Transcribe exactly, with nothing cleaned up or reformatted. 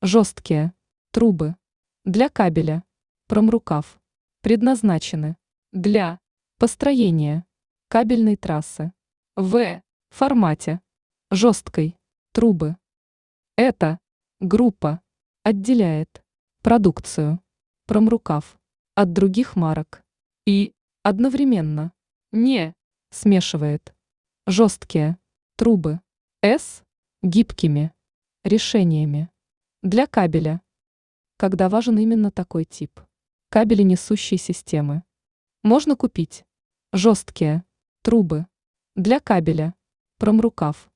Жесткие трубы для кабеля, промрукав, предназначены для построения кабельной трассы в формате жесткой трубы. Эта группа отделяет продукцию промрукав от других марок и одновременно не смешивает жесткие трубы с гибкими решениями для кабеля, когда важен именно такой тип кабеленесущей системы. Можно купить жесткие трубы для кабеля, промрукав